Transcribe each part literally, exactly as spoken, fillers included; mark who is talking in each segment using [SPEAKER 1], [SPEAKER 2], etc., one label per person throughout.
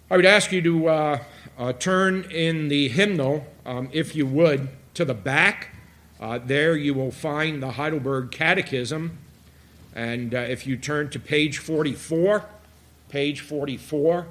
[SPEAKER 1] I would ask you to uh, uh, turn in the hymnal, um, if you would, to the back. Uh, there you will find the Heidelberg Catechism. And uh, if you turn to page forty-four, page forty-four,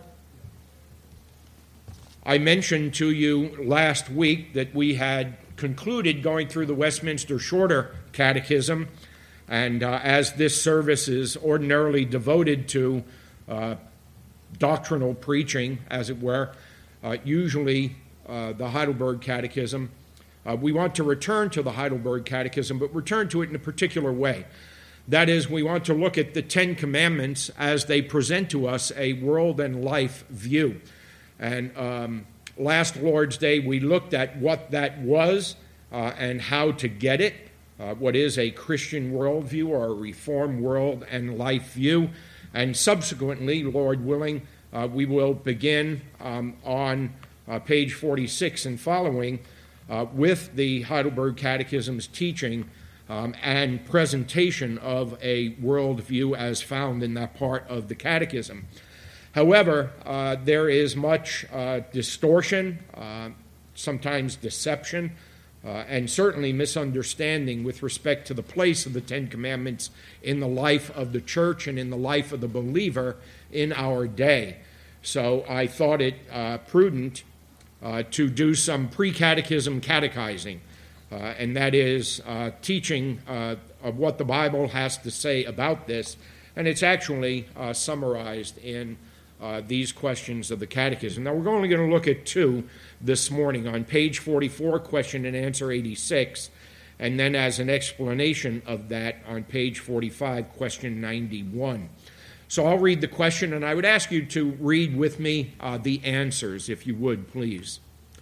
[SPEAKER 1] I mentioned to you last week that we had concluded going through the Westminster Shorter Catechism. And uh, as this service is ordinarily devoted to uh, doctrinal preaching, as it were, uh, usually uh, the Heidelberg Catechism. Uh, we want to return to the Heidelberg Catechism, but return to it in a particular way. That is, we want to look at the Ten Commandments as they present to us a world and life view. And um, last Lord's Day, we looked at what that was uh, and how to get it, uh, what is a Christian worldview or a Reformed world and life view. And subsequently, Lord willing, uh, we will begin um, on uh, page forty-six and following uh, with the Heidelberg Catechism's teaching um, and presentation of a worldview as found in that part of the Catechism. However, uh, there is much uh, distortion, uh, sometimes deception, Uh, and certainly misunderstanding with respect to the place of the Ten Commandments in the life of the church and in the life of the believer in our day. So I thought it uh, prudent uh, to do some pre-catechism catechizing, uh, and that is uh, teaching uh, of what the Bible has to say about this, and it's actually uh, summarized in Uh, these questions of the Catechism. Now, we're only going to look at two this morning. On page forty-four, question and answer eighty-six, and then as an explanation of that on page forty-five, question ninety-one. So I'll read the question, and I would ask you to read with me uh, the answers, if you would, please.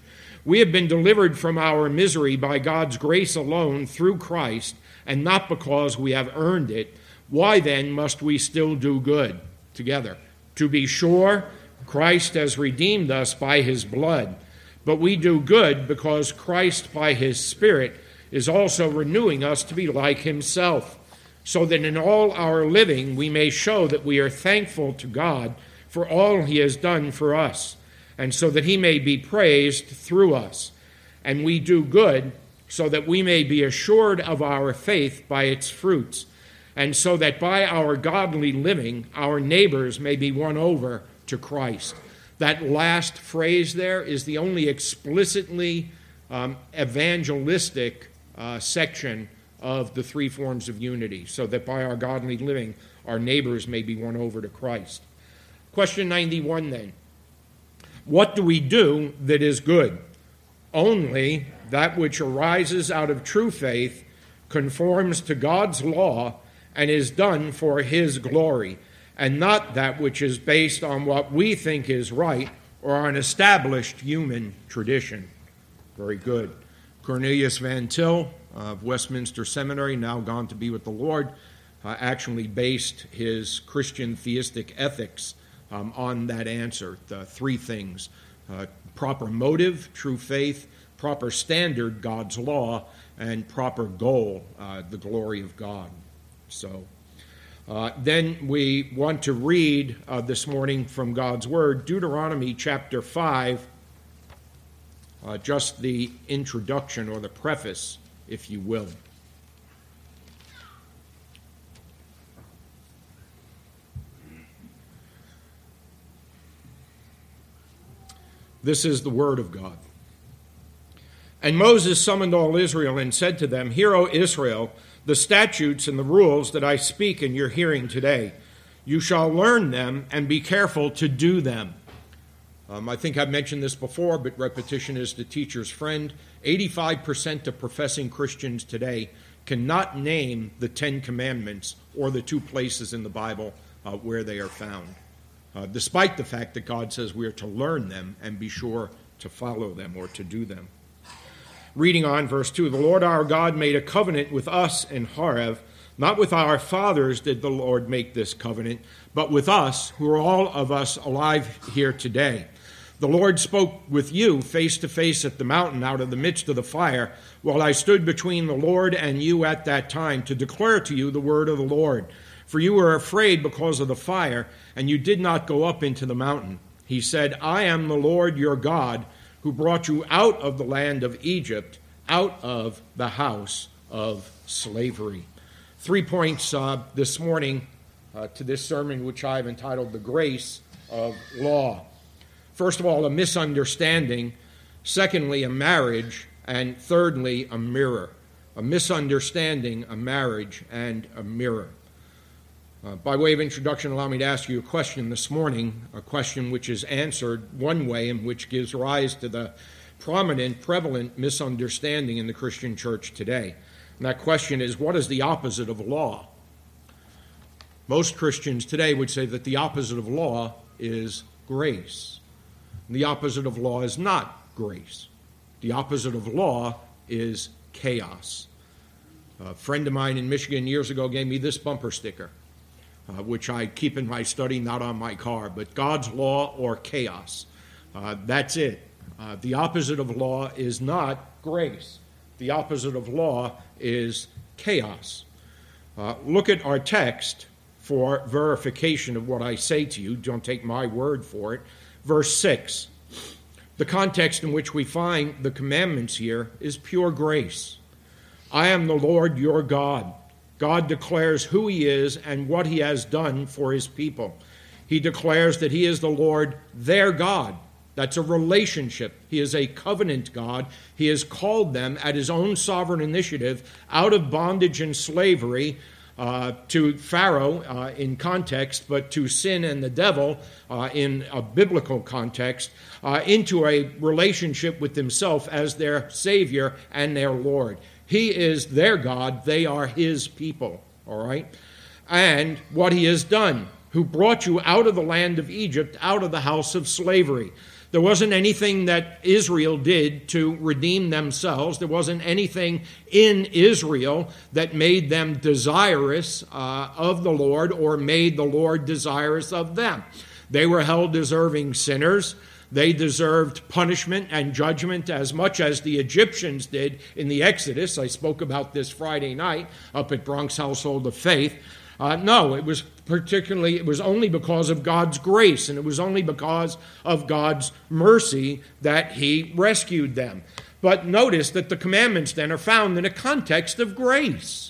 [SPEAKER 1] We have been delivered from our misery by God's grace alone through Christ, and not because we have earned it. Why then must we still do good? Together. To be sure, Christ has redeemed us by his blood, but we do good because Christ by his Spirit is also renewing us to be like himself, so that in all our living we may show that we are thankful to God for all he has done for us, and so that he may be praised through us. And we do good so that we may be assured of our faith by its fruits, and so that by our godly living, our neighbors may be won over to Christ. That last phrase there is the only explicitly um, evangelistic uh, section of the three forms of unity, so that by our godly living, our neighbors may be won over to Christ. Question ninety-one then. What do we do that is good? Only that which arises out of true faith, conforms to God's law, and is done for his glory, and not that which is based on what we think is right or on established human tradition. Very good. Cornelius Van Til of Westminster Seminary, now gone to be with the Lord, uh, actually based his Christian theistic ethics um, on that answer. The three things: uh, proper motive, true faith; proper standard, God's law; and proper goal, uh, the glory of God. So uh, then we want to read uh, this morning from God's Word, Deuteronomy chapter five, uh, just the introduction or the preface, if you will. This is the Word of God. And Moses summoned all Israel and said to them, Hear, O Israel, the statutes and the rules that I speak in your hearing today. You shall learn them and be careful to do them. Um, I think I've mentioned this before, but repetition is the teacher's friend. eighty-five percent of professing Christians today cannot name the Ten Commandments or the two places in the Bible uh, where they are found, uh, despite the fact that God says we are to learn them and be sure to follow them or to do them. Reading on, verse two, the Lord our God made a covenant with us in Horeb. Not with our fathers did the Lord make this covenant, but with us, who are all of us alive here today. The Lord spoke with you face to face at the mountain out of the midst of the fire, while I stood between the Lord and you at that time to declare to you the word of the Lord. For you were afraid because of the fire, and you did not go up into the mountain. He said, I am the Lord your God who brought you out of the land of Egypt, out of the house of slavery. Three points uh, this morning uh, to this sermon, which I've entitled The Grace of Law. First of all, a misunderstanding. Secondly, a marriage. And thirdly, a mirror. A misunderstanding, a marriage, and a mirror. Uh, by way of introduction, allow me to ask you a question this morning, a question which is answered one way and which gives rise to the prominent, prevalent misunderstanding in the Christian church today. And that question is, what is the opposite of law? Most Christians today would say that the opposite of law is grace. And the opposite of law is not grace. The opposite of law is chaos. A friend of mine in Michigan years ago gave me this bumper sticker, uh, which I keep in my study, not on my car, but God's law or chaos. Uh, that's it. Uh, the opposite of law is not grace. The opposite of law is chaos. Uh, look at our text for verification of what I say to you. Don't take my word for it. Verse six. The context in which we find the commandments here is pure grace. I am the Lord your God. God declares who he is and what he has done for his people. He declares that he is the Lord, their God. That's a relationship. He is a covenant God. He has called them at his own sovereign initiative out of bondage and slavery uh, to Pharaoh uh, in context, but to sin and the devil uh, in a biblical context, uh, into a relationship with himself as their Savior and their Lord. He is their God. They are his people, all right? And what he has done, who brought you out of the land of Egypt, out of the house of slavery. There wasn't anything that Israel did to redeem themselves. There wasn't anything in Israel that made them desirous uh, of the Lord or made the Lord desirous of them. They were held deserving sinners. They deserved punishment and judgment as much as the Egyptians did in the Exodus. I spoke about this Friday night up at Bronx Household of Faith. Uh, no, it was particularly, it was only because of God's grace, and it was only because of God's mercy that he rescued them. But notice that the commandments then are found in a context of grace.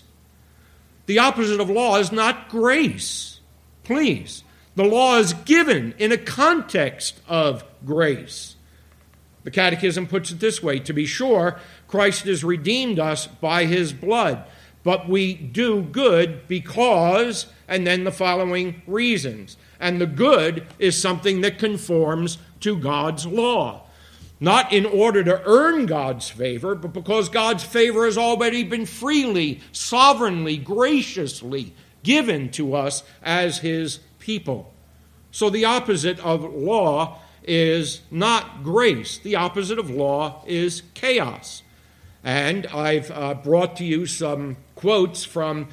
[SPEAKER 1] The opposite of law is not grace. Please. The law is given in a context of grace. The Catechism puts it this way: to be sure, Christ has redeemed us by his blood, but we do good because, and then the following reasons. And the good is something that conforms to God's law. Not in order to earn God's favor, but because God's favor has already been freely, sovereignly, graciously given to us as his people. So the opposite of law is not grace. The opposite of law is chaos. And I've uh, brought to you some quotes from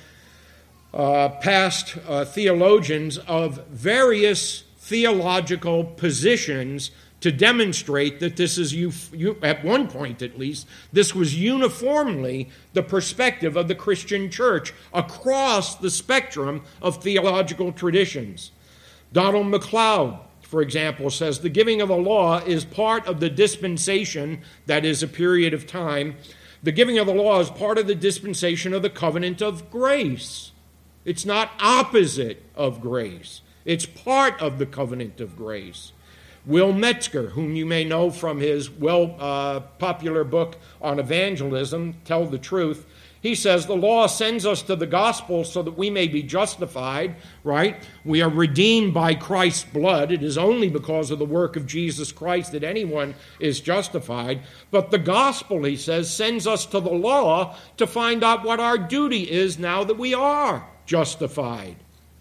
[SPEAKER 1] uh, past uh, theologians of various theological positions to demonstrate that this is, you, you, at one point at least, this was uniformly the perspective of the Christian church across the spectrum of theological traditions. Donald MacLeod, for example, says the giving of the law is part of the dispensation, that is a period of time. The giving of the law is part of the dispensation of the covenant of grace. It's not opposite of grace. It's part of the covenant of grace. Will Metzger, whom you may know from his well uh, popular book on evangelism, Tell the Truth, he says the law sends us to the gospel so that we may be justified, right? We are redeemed by Christ's blood. It is only because of the work of Jesus Christ that anyone is justified. But the gospel, he says, sends us to the law to find out what our duty is now that we are justified.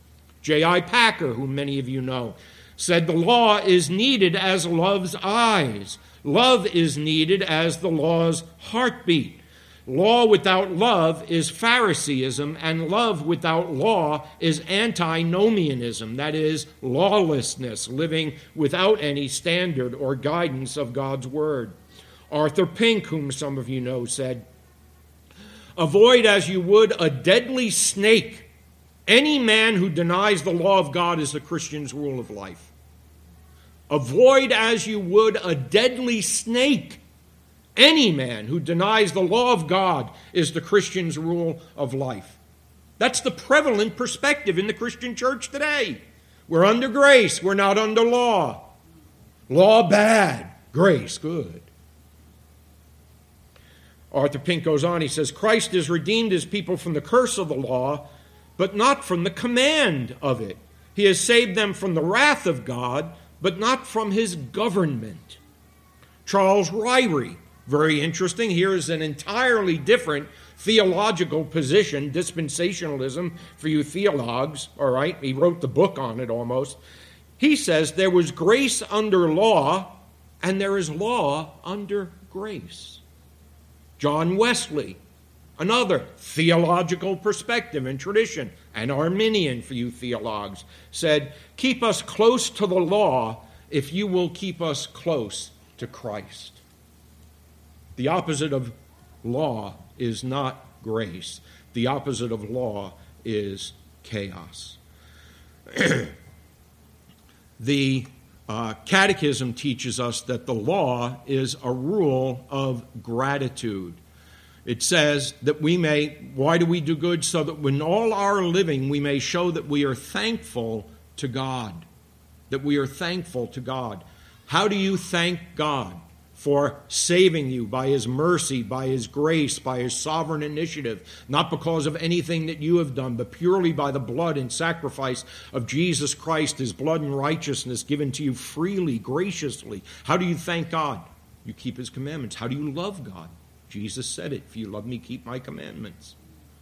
[SPEAKER 1] J I Packer, whom many of you know, said the law is needed as love's eyes. Love is needed as the law's heartbeat. Law without love is Phariseeism, and love without law is antinomianism, that is, lawlessness, living without any standard or guidance of God's word. Arthur Pink, whom some of you know, said, avoid as you would a deadly snake. Any man who denies the law of God is the Christian's rule of life. Avoid as you would a deadly snake. Any man who denies the law of God is the Christian's rule of life. That's the prevalent perspective in the Christian church today. We're under grace. We're not under law. Law bad. Grace good. Arthur Pink goes on. He says, Christ has redeemed his people from the curse of the law, but not from the command of it. He has saved them from the wrath of God, but not from his government. Charles Ryrie, very interesting. Here is an entirely different theological position, dispensationalism for you theologues, all right? He wrote the book on it almost. He says there was grace under law, and there is law under grace. John Wesley, another theological perspective and tradition, an Arminian for you theologues, said, keep us close to the law if you will keep us close to Christ. The opposite of law is not grace. The opposite of law is chaos. The uh, Catechism teaches us that the law is a rule of gratitude. It says that we may, why do we do good? So that in all our living we may show that we are thankful to God. That we are thankful to God. How do you thank God? For saving you by his mercy, by his grace, by his sovereign initiative, not because of anything that you have done, but purely by the blood and sacrifice of Jesus Christ, his blood and righteousness given to you freely, graciously. How do you thank God? You keep his commandments. How do you love God? Jesus said it, if you love me, keep my commandments.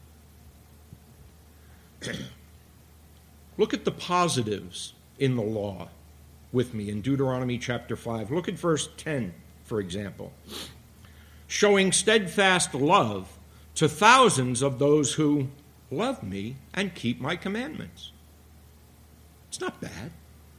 [SPEAKER 1] Look at the positives in the law with me in Deuteronomy chapter five. Look at verse ten. For example, showing steadfast love to thousands of those who love me and keep my commandments. It's not bad.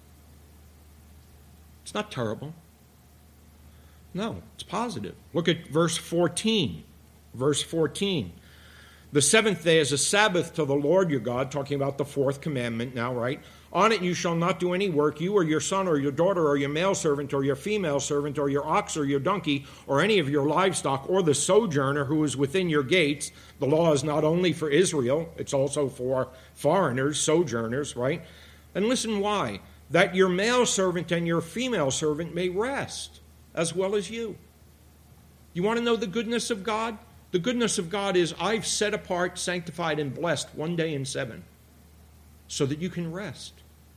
[SPEAKER 1] It's not terrible. No, it's positive. Look at verse fourteen. Verse fourteen. The seventh day is a Sabbath to the Lord your God, talking about the fourth commandment now, right? On it you shall not do any work, you or your son or your daughter or your male servant or your female servant or your ox or your donkey or any of your livestock or the sojourner who is within your gates. The law is not only for Israel, it's also for foreigners, sojourners, right? And listen why. That your male servant and your female servant may rest as well as you. You want to know the goodness of God? The goodness of God is I've set apart, sanctified, and blessed one day in seven so that you can rest.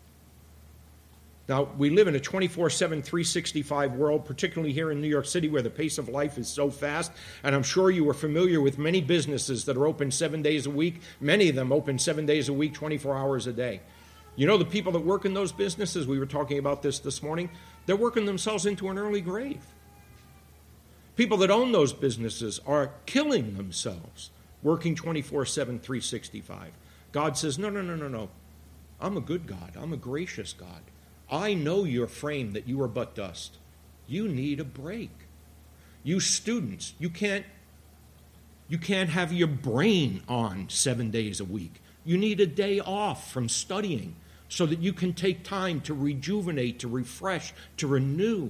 [SPEAKER 1] Now, we live in a twenty-four seven, three sixty-five world, particularly here in New York City where the pace of life is so fast, and I'm sure you are familiar with many businesses that are open seven days a week, many of them open seven days a week, twenty-four hours a day. You know the people that work in those businesses, we were talking about this this morning, they're working themselves into an early grave. People that own those businesses are killing themselves, working twenty-four seven, three sixty-five. God says, no, no, no, no, no. I'm a good God. I'm a gracious God. I know your frame, that you are but dust. You need a break. You students, you can't, you can't have your brain on seven days a week. You need a day off from studying so that you can take time to rejuvenate, to refresh, to renew.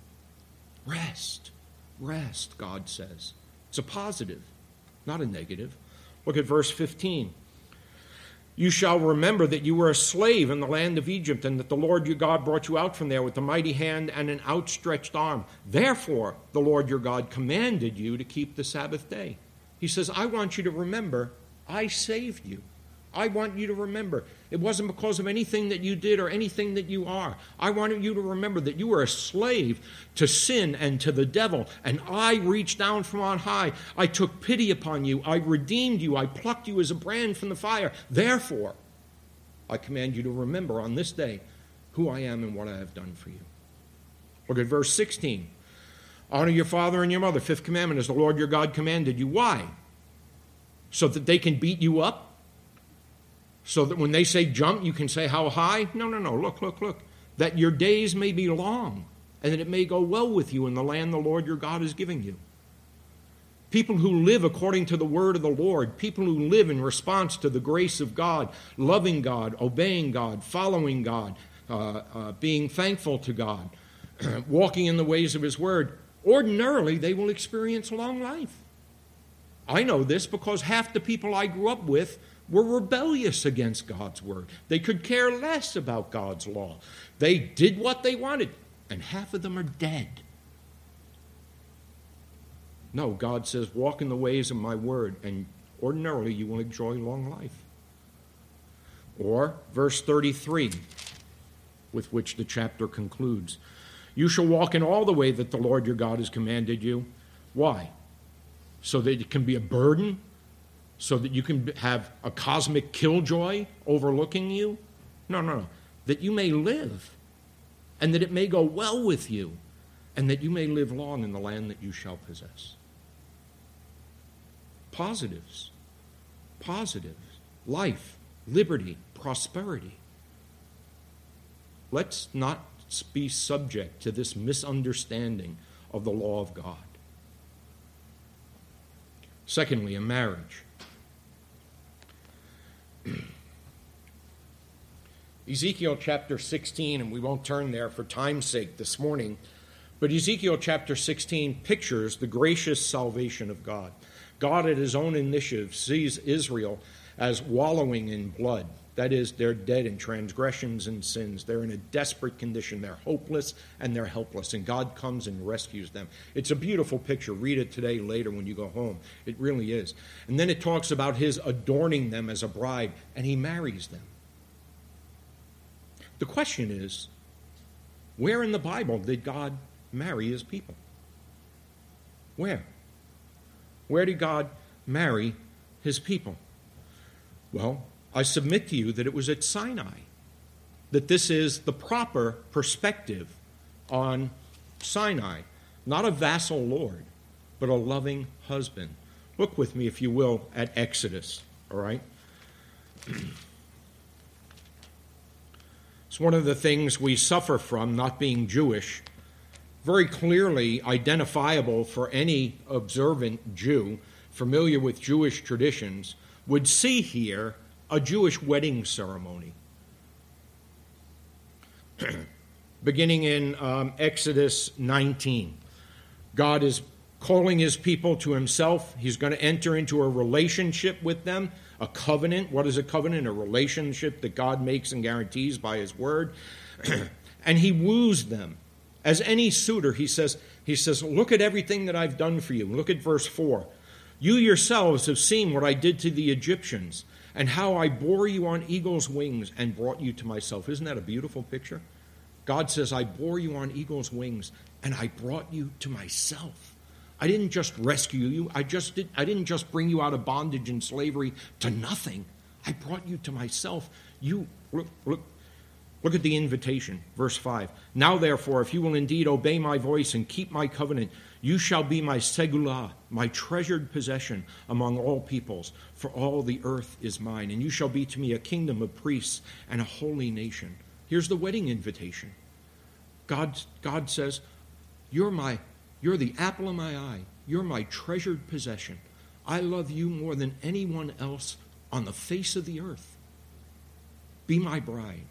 [SPEAKER 1] Rest. Rest, God says. It's a positive, not a negative. Look at verse fifteen. You shall remember that you were a slave in the land of Egypt, and that the Lord your God brought you out from there with a mighty hand and an outstretched arm. Therefore, the Lord your God commanded you to keep the Sabbath day. He says, I want you to remember, I saved you. I want you to remember. It wasn't because of anything that you did or anything that you are. I wanted you to remember that you were a slave to sin and to the devil, and I reached down from on high. I took pity upon you. I redeemed you. I plucked you as a brand from the fire. Therefore, I command you to remember on this day who I am and what I have done for you. Look at verse sixteen. Honor your father and your mother. Fifth commandment is the Lord your God commanded you. Why? So that they can beat you up? So that when they say jump, you can say how high? No, no, no. Look, look, look. That your days may be long, and that it may go well with you in the land the Lord your God is giving you. People who live according to the word of the Lord, people who live in response to the grace of God, loving God, obeying God, following God, uh, uh, being thankful to God, walking in the ways of his word, ordinarily they will experience long life. I know this because half the people I grew up with were rebellious against God's word. They could care less about God's law. They did what they wanted, and half of them are dead. No, God says, walk in the ways of my word, and ordinarily you will enjoy long life. Or verse thirty-three, with which the chapter concludes. You shall walk in all the way that the Lord your God has commanded you. Why? So that it can be a burden? So that you can have a cosmic killjoy overlooking you? No, no, no. That you may live, and that it may go well with you, and that you may live long in the land that you shall possess. Positives. Positives. Life, liberty, prosperity. Let's not be subject to this misunderstanding of the law of God. Secondly, a marriage. Ezekiel chapter sixteen, and we won't turn there for time's sake this morning, but Ezekiel chapter sixteen pictures the gracious salvation of God. God at his own initiative sees Israel as wallowing in blood. That is, they're dead in transgressions and sins. They're in a desperate condition. They're hopeless and they're helpless. And God comes and rescues them. It's a beautiful picture. Read it today, later when you go home. It really is. And then it talks about his adorning them as a bride, and he marries them. The question is, where in the Bible did God marry his people? Where? Where did God marry his people? Well, I submit to you that it was at Sinai, that this is the proper perspective on Sinai. Not a vassal lord, but a loving husband. Look with me, if you will, at Exodus, all right? It's one of the things we suffer from, not being Jewish, very clearly identifiable for any observant Jew familiar with Jewish traditions, would see here a Jewish wedding ceremony. Beginning in um, Exodus nineteen, God is calling his people to himself. He's going to enter into a relationship with them, a covenant. What is a covenant? A relationship that God makes and guarantees by his word. And he woos them. As any suitor, he says, he says, look at everything that I've done for you. Look at verse four. You yourselves have seen what I did to the Egyptians, and how I bore you on eagle's wings and brought you to myself. Isn't that a beautiful picture? God says, I bore you on eagle's wings, and I brought you to myself. I didn't just rescue you. I just did, I didn't just bring you out of bondage and slavery to nothing. I brought you to myself. You, look, look, look at the invitation, verse five. Now, therefore, if you will indeed obey my voice and keep my covenant, you shall be my segulah, my treasured possession among all peoples, for all the earth is mine, and you shall be to me a kingdom of priests and a holy nation. Here's the wedding invitation. God, God says, you're my, you're the apple of my eye. You're my treasured possession. I love you more than anyone else on the face of the earth. Be my bride.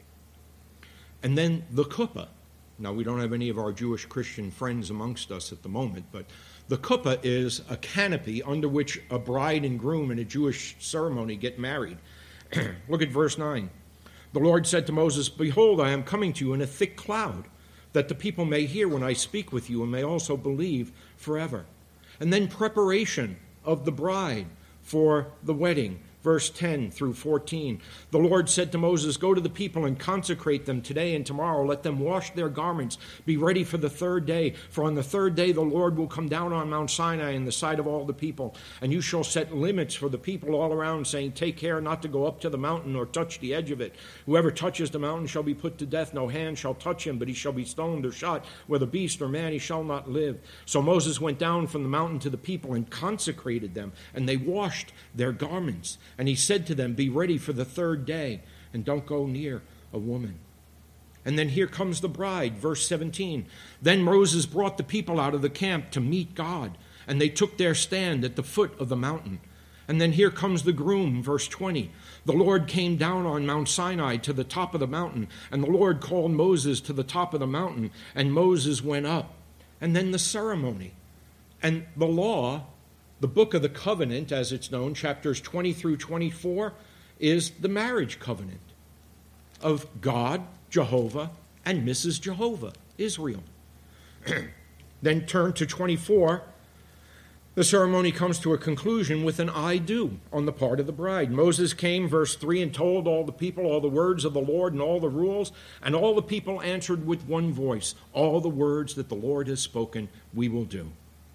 [SPEAKER 1] And then the kuppah. Now, we don't have any of our Jewish Christian friends amongst us at the moment, but the kuppah is a canopy under which a bride and groom in a Jewish ceremony get married. Look at verse nine. The Lord said to Moses, behold, I am coming to you in a thick cloud, that the people may hear when I speak with you and may also believe forever. And then preparation of the bride for the wedding. Verse ten through fourteen. The Lord said to Moses, go to the people and consecrate them today and tomorrow. Let them wash their garments. Be ready for the third day. For on the third day the Lord will come down on Mount Sinai in the sight of all the people. And you shall set limits for the people all around, saying, take care not to go up to the mountain or touch the edge of it. Whoever touches the mountain shall be put to death. No hand shall touch him, but he shall be stoned or shot. Whether beast or man, he shall not live. So Moses went down from the mountain to the people and consecrated them. And they washed their garments. And he said to them, be ready for the third day, and don't go near a woman. And then here comes the bride, verse seventeen. Then Moses brought the people out of the camp to meet God, and they took their stand at the foot of the mountain. And then here comes the groom, verse twenty. The Lord came down on Mount Sinai to the top of the mountain, and the Lord called Moses to the top of the mountain, and Moses went up. And then the ceremony. And the law, the book of the covenant, as it's known, chapters twenty through twenty-four, is the marriage covenant of God, Jehovah, and Missus Jehovah, Israel. Then turn to twenty-four. The ceremony comes to a conclusion with an I do on the part of the bride. Moses came, verse three, and told all the people all the words of the Lord and all the rules, and all the people answered with one voice, all the words that the Lord has spoken, we will do.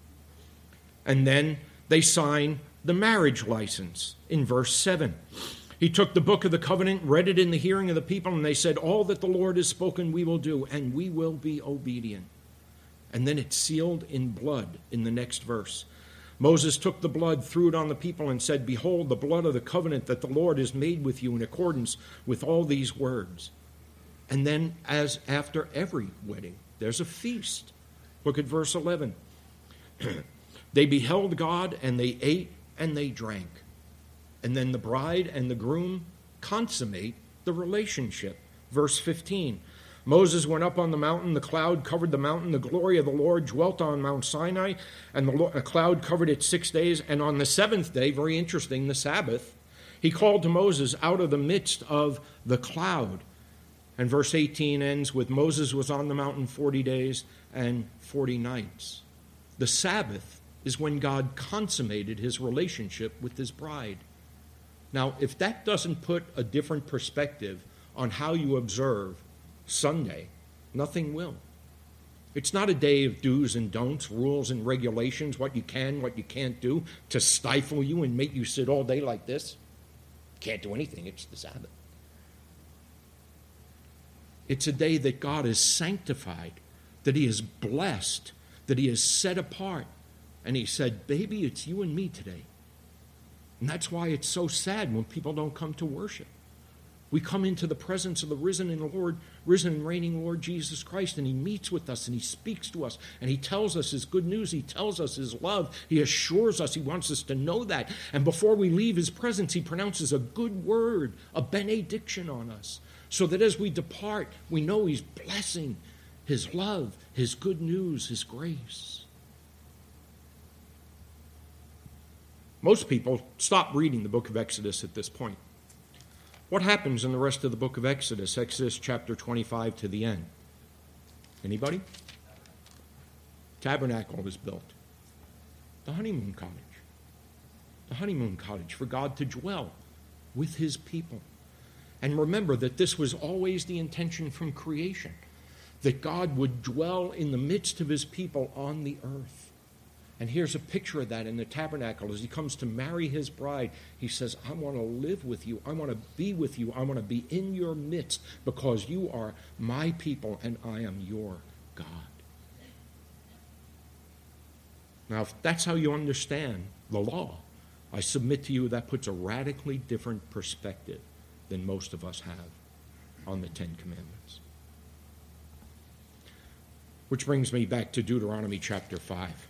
[SPEAKER 1] And then they sign the marriage license in verse seven. He took the book of the covenant, read it in the hearing of the people, and they said, all that the Lord has spoken we will do, and we will be obedient. And then it's sealed in blood in the next verse. Moses took the blood, threw it on the people, and said, behold, the blood of the covenant that the Lord has made with you in accordance with all these words. And then, as after every wedding, there's a feast. Look at verse eleven. They beheld God, and they ate, and they drank. And then the bride and the groom consummate the relationship. Verse fifteen. Moses went up on the mountain, the cloud covered the mountain, the glory of the Lord dwelt on Mount Sinai, and the cloud covered it six days. And on the seventh day, very interesting, the Sabbath, he called to Moses out of the midst of the cloud. And verse eighteen ends with, Moses was on the mountain forty days and forty nights. The Sabbath is when God consummated his relationship with his bride. Now, if that doesn't put a different perspective on how you observe Sunday, nothing will. It's not a day of do's and don'ts, rules and regulations, what you can, what you can't do, to stifle you and make you sit all day like this. Can't do anything. It's the Sabbath. It's a day that God has sanctified, that he has blessed, that he has set apart. And he said, baby, it's you and me today. And that's why it's so sad when people don't come to worship. We come into the presence of the risen and Lord, risen and reigning Lord Jesus Christ, and he meets with us and he speaks to us and he tells us his good news. He tells us his love. He assures us. He wants us to know that. And before we leave his presence, he pronounces a good word, a benediction on us, so that as we depart, we know he's blessing his love, his good news, his grace. Most people stop reading the book of Exodus at this point. What happens in the rest of the book of Exodus, Exodus chapter twenty-five to the end? Anybody? Tabernacle is built. The honeymoon cottage. The honeymoon cottage for God to dwell with his people. And remember that this was always the intention from creation, that God would dwell in the midst of his people on the earth. And here's a picture of that in the tabernacle. As he comes to marry his bride, he says, I want to live with you. I want to be with you. I want to be in your midst because you are my people and I am your God. Now, if that's how you understand the law, I submit to you that puts a radically different perspective than most of us have on the Ten Commandments. Which brings me back to Deuteronomy chapter five.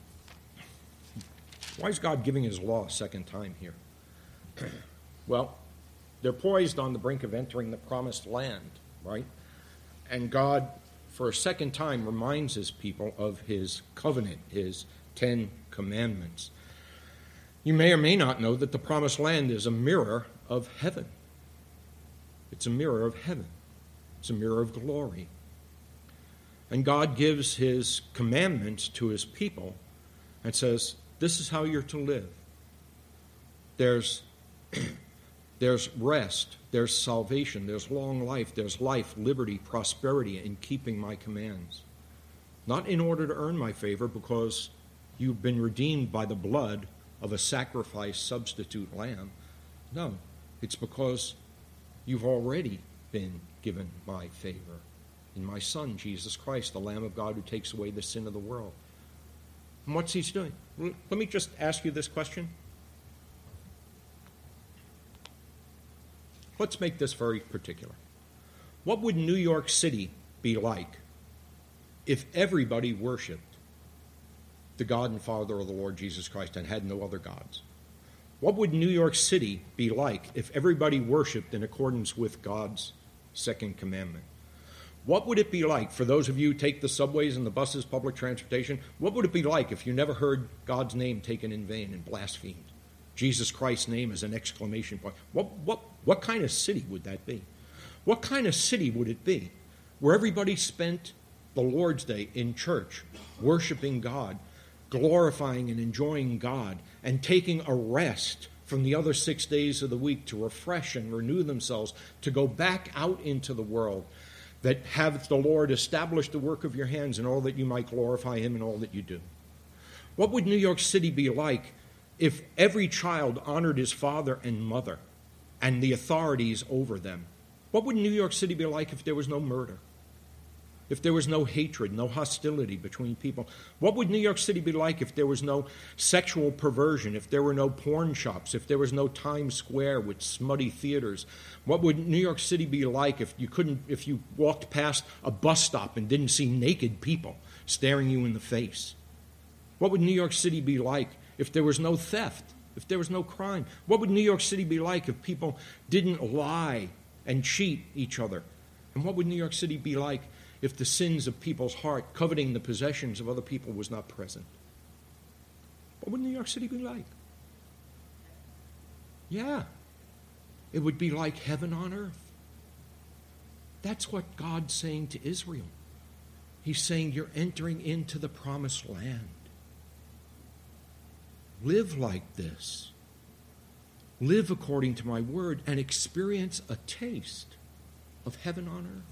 [SPEAKER 1] Why is God giving his law a second time here? Well, they're poised on the brink of entering the promised land, right? And God, for a second time, reminds his people of his covenant, his Ten Commandments. You may or may not know that the promised land is a mirror of heaven. It's a mirror of heaven. It's a mirror of glory. And God gives his commandments to his people and says, this is how you're to live. There's, there's rest, there's salvation, there's long life, there's life, liberty, prosperity in keeping my commands. Not in order to earn my favor, because you've been redeemed by the blood of a sacrificed substitute lamb. No, it's because you've already been given my favor in my Son, Jesus Christ, the Lamb of God who takes away the sin of the world. And what's he doing? Let me just ask you this question. Let's make this very particular. What would New York City be like if everybody worshiped the God and Father of the Lord Jesus Christ and had no other gods? What would New York City be like if everybody worshiped in accordance with God's second commandment? What would it be like, for those of you who take the subways and the buses, public transportation, what would it be like if you never heard God's name taken in vain and blasphemed? Jesus Christ's name as an exclamation point. What, what, what kind of city would that be? What kind of city would it be where everybody spent the Lord's Day in church, worshiping God, glorifying and enjoying God, and taking a rest from the other six days of the week to refresh and renew themselves, to go back out into the world, that have the Lord establish the work of your hands in all that you might glorify him in all that you do? What would New York City be like if every child honored his father and mother and the authorities over them? What would New York City be like if there was no murder? If there was no hatred, no hostility between people? What would New York City be like if there was no sexual perversion, if there were no porn shops, if there was no Times Square with smutty theaters? What would New York City be like if you couldn't, if you walked past a bus stop and didn't see naked people staring you in the face? What would New York City be like if there was no theft, if there was no crime? What would New York City be like if people didn't lie and cheat each other? And what would New York City be like if the sins of people's heart, coveting the possessions of other people, was not present? What would New York City be like? Yeah, it would be like heaven on earth. That's what God's saying to Israel. He's saying, you're entering into the promised land. Live like this. Live according to my word and experience a taste of heaven on earth.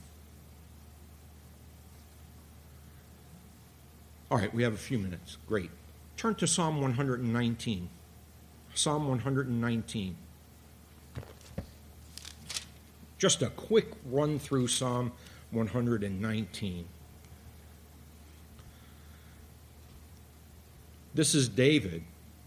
[SPEAKER 1] All right, we have a few minutes. Great. Turn to Psalm one hundred nineteen. Psalm one hundred nineteen. Just a quick run through Psalm one hundred nineteen. This is David.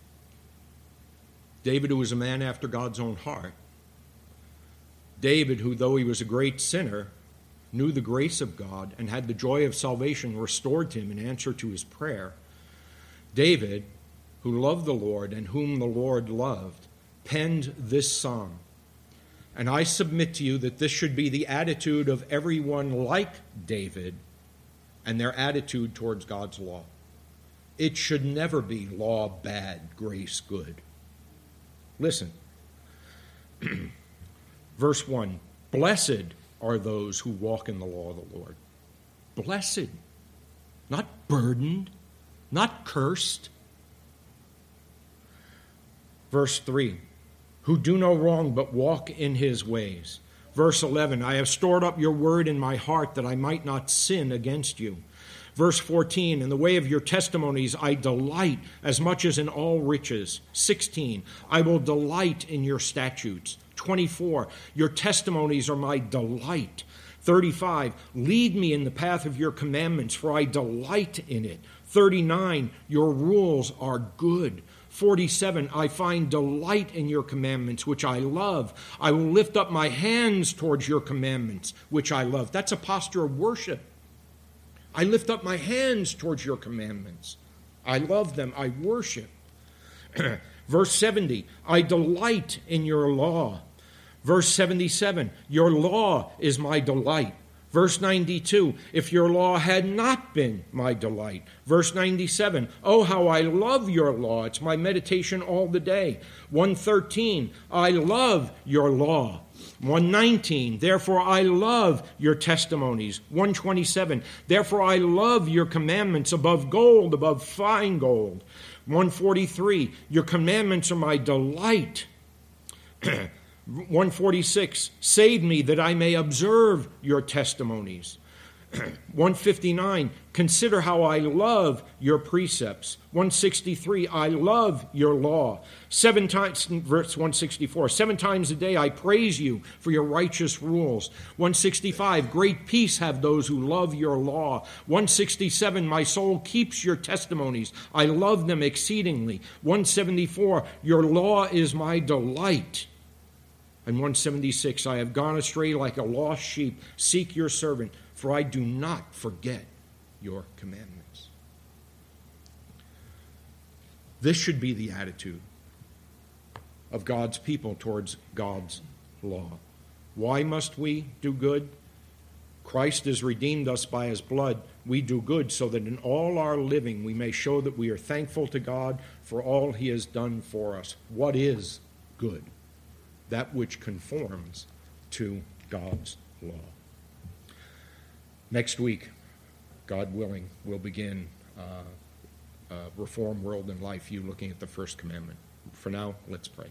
[SPEAKER 1] David, who was a man after God's own heart. David, who, though he was a great sinner, knew the grace of God and had the joy of salvation restored to him in answer to his prayer. David, who loved the Lord and whom the Lord loved, penned this psalm. And I submit to you that this should be the attitude of everyone like David and their attitude towards God's law. It should never be law bad, grace good. Listen. Verse one, blessed are those who walk in the law of the Lord. Blessed, not burdened, not cursed. Verse three, who do no wrong but walk in his ways. Verse eleven, I have stored up your word in my heart that I might not sin against you. Verse fourteen, in the way of your testimonies I delight as much as in all riches. sixteen, I will delight in your statutes. twenty-four, your testimonies are my delight. thirty-five, lead me in the path of your commandments, for I delight in it. thirty-nine, your rules are good. forty-seven, I find delight in your commandments, which I love. I will lift up my hands towards your commandments, which I love. That's a posture of worship. I lift up my hands towards your commandments. I love them. I worship. Verse seventy, I delight in your law. Verse seventy-seven, your law is my delight. Verse ninety-two, if your law had not been my delight. Verse ninety-seven, oh, how I love your law. It's my meditation all the day. one thirteen, I love your law. one nineteen, therefore I love your testimonies. one twenty-seven, therefore I love your commandments above gold, above fine gold. one forty-three, your commandments are my delight. one forty-six, save me that I may observe your testimonies. one fifty-nine, consider how I love your precepts. one sixty-three, I love your law. Seven times, verse one sixty-four, seven times a day I praise you for your righteous rules. one sixty-five, great peace have those who love your law. one sixty-seven, my soul keeps your testimonies. I love them exceedingly. one seventy-four, your law is my delight. And one seventy-six, I have gone astray like a lost sheep. Seek your servant, for I do not forget your commandments. This should be the attitude of God's people towards God's law. Why must we do good? Christ has redeemed us by his blood. We do good so that in all our living we may show that we are thankful to God for all he has done for us. What is good? That which conforms to God's law. Next week, God willing, we'll begin uh, uh, Reform World and Life, you looking at the first commandment. For now, let's pray.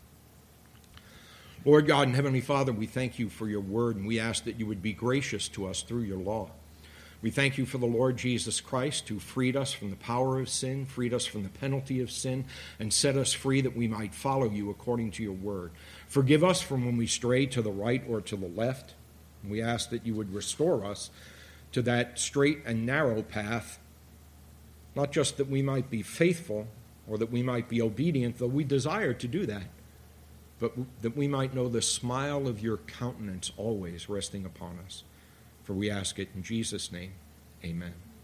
[SPEAKER 1] Lord God and Heavenly Father, we thank you for your word, and we ask that you would be gracious to us through your law. We thank you for the Lord Jesus Christ, who freed us from the power of sin, freed us from the penalty of sin, and set us free that we might follow you according to your word. Forgive us from when we stray to the right or to the left. We ask that you would restore us to that straight and narrow path, not just that we might be faithful or that we might be obedient, though we desire to do that, but that we might know the smile of your countenance always resting upon us. For we ask it in Jesus' name, amen.